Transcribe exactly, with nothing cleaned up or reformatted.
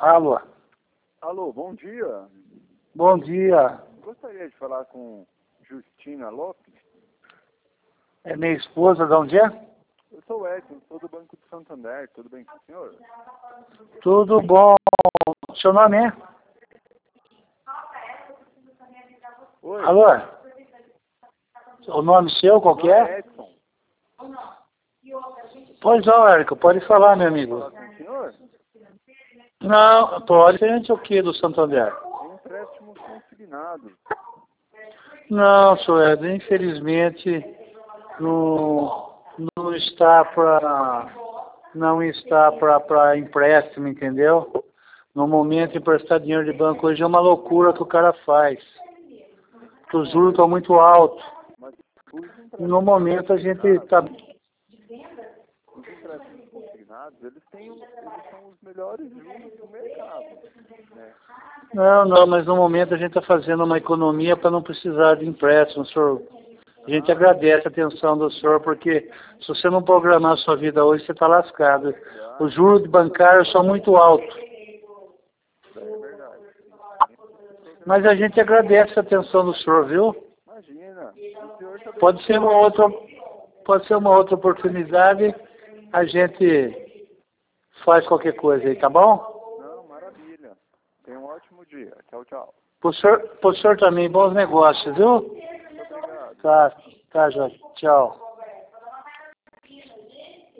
Alô. Alô, bom dia. Bom dia. Gostaria de falar com Justina Lopes. É minha esposa, de onde é? Eu sou o Edson, sou do Banco de Santander. Tudo bem com o senhor? Tudo bom. Seu nome é? Oi. Alô? O nome seu, qual que Meu nome é? é Edson. Pois não, Érico, pode falar, meu amigo. Falar com o senhor? Não, pode. Frente o que do Santander? Empréstimos consignados. Não, senhor Edson, infelizmente não, não está para não está para empréstimo, entendeu? No momento, emprestar dinheiro de banco hoje é uma loucura que o cara faz. Porque os juros estão muito altos. Mas os empréstimos No momento a gente está... Os empréstimos consignados, eles, têm, o- eles são os melhores juros do mercado. Né? Não, não, mas no momento a gente está fazendo uma economia para não precisar de empréstimo, senhor. A gente Ah, agradece a atenção do senhor, porque se você não programar a sua vida hoje, você está lascado. claro, Os juros bancários são muito altos. isso é verdade. Mas a gente agradece a atenção do senhor, viu? Imagina, o senhor está Pode ser uma outra, pode ser uma outra oportunidade, a gente faz qualquer coisa aí, tá bom? Não, maravilha. Tenha um ótimo dia. Tchau, tchau. Pro senhor, pro senhor também, bons negócios, viu? Muito obrigado. Tá, tá, Jorge. Tchau.